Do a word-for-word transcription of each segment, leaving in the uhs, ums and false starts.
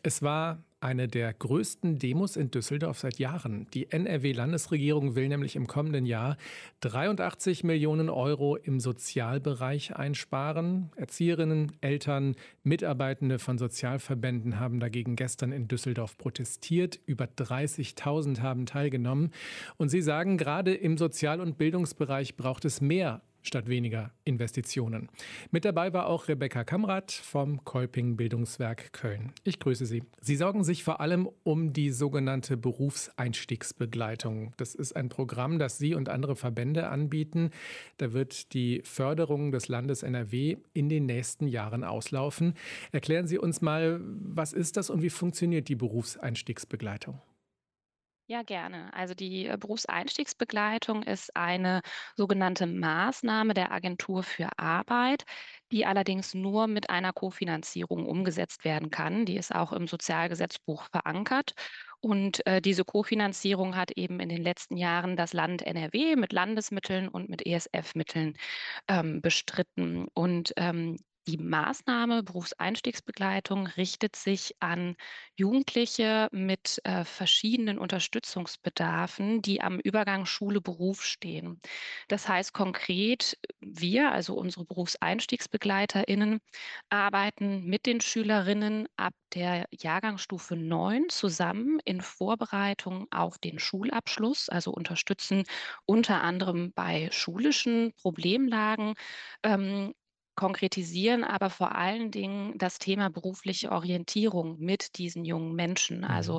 Es war eine der größten Demos in Düsseldorf seit Jahren. Die N R W-Landesregierung will nämlich im kommenden Jahr dreiundachtzig Millionen Euro im Sozialbereich einsparen. Erzieherinnen, Eltern, Mitarbeitende von Sozialverbänden haben dagegen gestern in Düsseldorf protestiert. Über dreißigtausend haben teilgenommen. Und sie sagen, gerade im Sozial- und Bildungsbereich braucht es mehr statt weniger Investitionen. Mit dabei war auch Rebecca Kamrath vom Kolping Bildungswerk Köln. Ich grüße Sie. Sie sorgen sich vor allem um die sogenannte Berufseinstiegsbegleitung. Das ist ein Programm, das Sie und andere Verbände anbieten. Da wird die Förderung des Landes N R W in den nächsten Jahren auslaufen. Erklären Sie uns mal, was ist das und wie funktioniert die Berufseinstiegsbegleitung? Ja, gerne. Also die äh, Berufseinstiegsbegleitung ist eine sogenannte Maßnahme der Agentur für Arbeit, die allerdings nur mit einer Kofinanzierung umgesetzt werden kann. Die ist auch im Sozialgesetzbuch verankert. Und äh, diese Kofinanzierung hat eben in den letzten Jahren das Land N R W mit Landesmitteln und mit E S F-Mitteln ähm, bestritten. Und ähm, die Maßnahme Berufseinstiegsbegleitung richtet sich an Jugendliche mit äh, verschiedenen Unterstützungsbedarfen, die am Übergang Schule-Beruf stehen. Das heißt konkret, wir, also unsere BerufseinstiegsbegleiterInnen, arbeiten mit den Schülerinnen ab der Jahrgangsstufe neun zusammen in Vorbereitung auf den Schulabschluss, also unterstützen unter anderem bei schulischen Problemlagen, ähm, konkretisieren aber vor allen Dingen das Thema berufliche Orientierung mit diesen jungen Menschen. Mhm. Also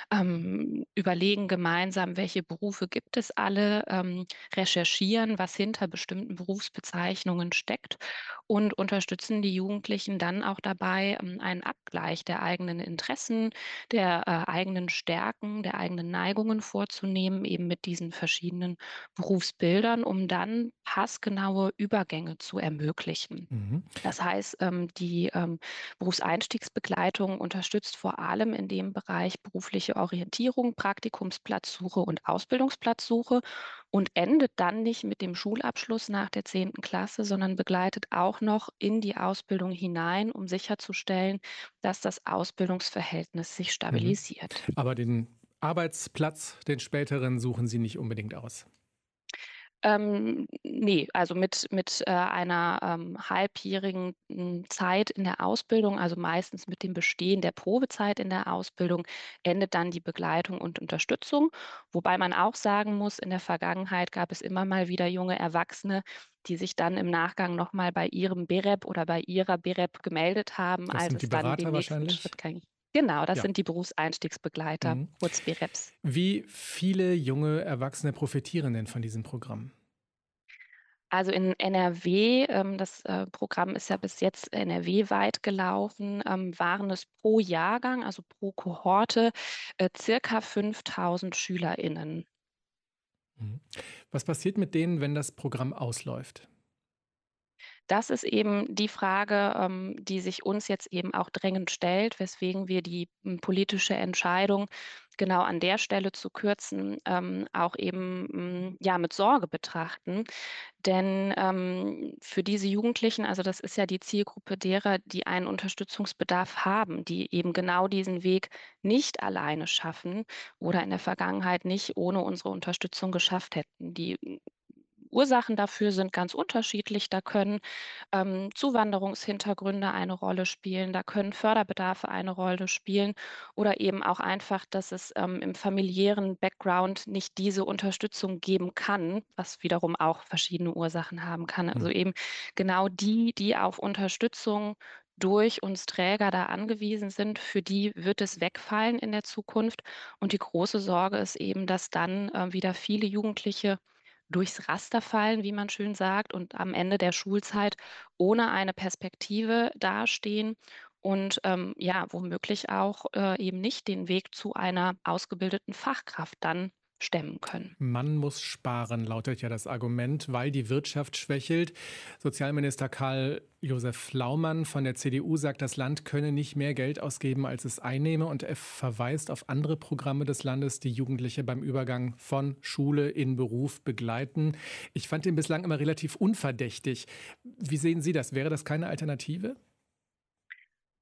ähm, überlegen gemeinsam, welche Berufe gibt es alle, ähm, recherchieren, was hinter bestimmten Berufsbezeichnungen steckt und unterstützen die Jugendlichen dann auch dabei, ähm, einen Abgleich der eigenen Interessen, der äh, eigenen Stärken, der eigenen Neigungen vorzunehmen, eben mit diesen verschiedenen Berufsbildern, um dann passgenaue Übergänge zu ermöglichen. Mhm. Das heißt, ähm, die ähm, Berufseinstiegsbegleitung unterstützt vor allem in dem Bereich berufliche Orientierung, Praktikumsplatzsuche und Ausbildungsplatzsuche und endet dann nicht mit dem Schulabschluss nach der zehnten Klasse, sondern begleitet auch noch in die Ausbildung hinein, um sicherzustellen, dass das Ausbildungsverhältnis sich Mhm. stabilisiert. Aber den Arbeitsplatz, den späteren, suchen Sie nicht unbedingt aus. Ähm, ne, also mit mit, äh, einer, ähm, halbjährigen, hm, Zeit in der Ausbildung, also meistens mit dem Bestehen der Probezeit in der Ausbildung, endet dann die Begleitung und Unterstützung. Wobei man auch sagen muss, in der Vergangenheit gab es immer mal wieder junge Erwachsene, die sich dann im Nachgang noch mal bei ihrem B R E P oder bei ihrer B R E P gemeldet haben, Das als sind die es dann den Berater nächsten wahrscheinlich? Schritt ging. Genau, das Ja. sind die Berufseinstiegsbegleiter, Mhm. kurz B R E Ps. Wie viele junge Erwachsene profitieren denn von diesem Programm? Also in N R W, ähm, das, äh, Programm ist ja bis jetzt N R W-weit gelaufen, ähm, waren es pro Jahrgang, also pro Kohorte, äh, circa fünftausend SchülerInnen. Mhm. Was passiert mit denen, wenn das Programm ausläuft? Das ist eben die Frage, ähm, die sich uns jetzt eben auch drängend stellt, weswegen wir die, hm, politische Entscheidung, genau an der Stelle zu kürzen, ähm, auch eben, hm, ja, mit Sorge betrachten. Denn, ähm, für diese Jugendlichen, also das ist ja die Zielgruppe derer, die einen Unterstützungsbedarf haben, die eben genau diesen Weg nicht alleine schaffen oder in der Vergangenheit nicht ohne unsere Unterstützung geschafft hätten. Die hm, Ursachen dafür sind ganz unterschiedlich. Da können ähm, Zuwanderungshintergründe eine Rolle spielen, da können Förderbedarfe eine Rolle spielen oder eben auch einfach, dass es ähm, im familiären Background nicht diese Unterstützung geben kann, was wiederum auch verschiedene Ursachen haben kann. Also Mhm. eben genau die, die auf Unterstützung durch uns Träger da angewiesen sind, für die wird es wegfallen in der Zukunft. Und die große Sorge ist eben, dass dann äh, wieder viele Jugendliche durchs Raster fallen, wie man schön sagt, und am Ende der Schulzeit ohne eine Perspektive dastehen und, ähm, ja, womöglich auch, äh, eben nicht den Weg zu einer ausgebildeten Fachkraft dann stemmen können. Man muss sparen, lautet ja das Argument, weil die Wirtschaft schwächelt. Sozialminister Karl-Josef Laumann von der C D U sagt, das Land könne nicht mehr Geld ausgeben, als es einnehme. Und er verweist auf andere Programme des Landes, die Jugendliche beim Übergang von Schule in Beruf begleiten. Ich fand den bislang immer relativ unverdächtig. Wie sehen Sie das? Wäre das keine Alternative?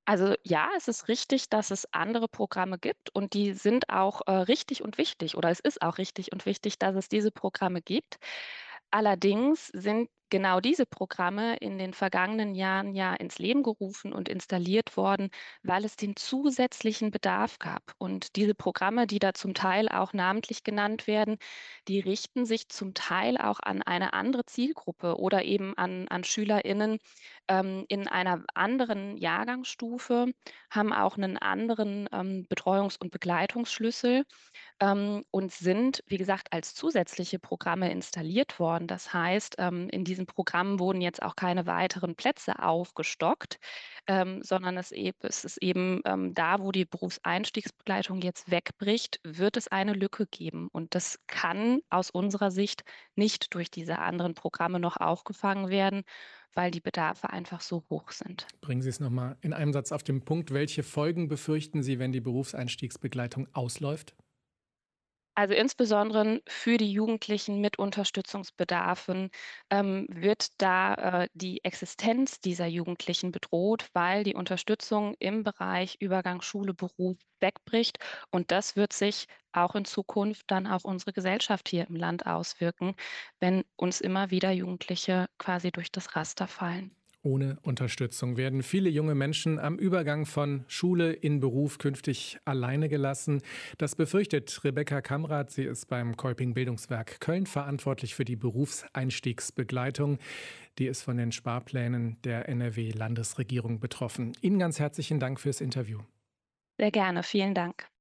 Also ja, es ist richtig, dass es andere Programme gibt und die sind auch äh, richtig und wichtig oder es ist auch richtig und wichtig, dass es diese Programme gibt. Allerdings sind genau diese Programme in den vergangenen Jahren ja ins Leben gerufen und installiert worden, weil es den zusätzlichen Bedarf gab. Und diese Programme, die da zum Teil auch namentlich genannt werden, die richten sich zum Teil auch an eine andere Zielgruppe oder eben an, an SchülerInnen, ähm, in einer anderen Jahrgangsstufe, haben auch einen anderen, ähm, Betreuungs und Begleitungsschlüssel, ähm, und sind, wie gesagt, als zusätzliche Programme installiert worden. Das heißt, ähm, in diesen Programmen wurden jetzt auch keine weiteren Plätze aufgestockt, ähm, sondern es eb es ist eben, ähm, da, wo die Berufseinstiegsbegleitung jetzt wegbricht, wird es eine Lücke geben. Und das kann aus unserer Sicht nicht durch diese anderen Programme noch aufgefangen werden, weil die Bedarfe einfach so hoch sind. Bringen Sie es nochmal in einem Satz auf den Punkt. Welche Folgen befürchten Sie, wenn die Berufseinstiegsbegleitung ausläuft? Also insbesondere für die Jugendlichen mit Unterstützungsbedarfen ähm, wird da äh, die Existenz dieser Jugendlichen bedroht, weil die Unterstützung im Bereich Übergang Schule, Beruf wegbricht. Und das wird sich auch in Zukunft dann auf unsere Gesellschaft hier im Land auswirken, wenn uns immer wieder Jugendliche quasi durch das Raster fallen. Ohne Unterstützung werden viele junge Menschen am Übergang von Schule in Beruf künftig alleine gelassen. Das befürchtet Rebecca Kamrath. Sie ist beim Kolping Bildungswerk Köln verantwortlich für die Berufseinstiegsbegleitung. Die ist von den Sparplänen der N R W-Landesregierung betroffen. Ihnen ganz herzlichen Dank fürs Interview. Sehr gerne. Vielen Dank.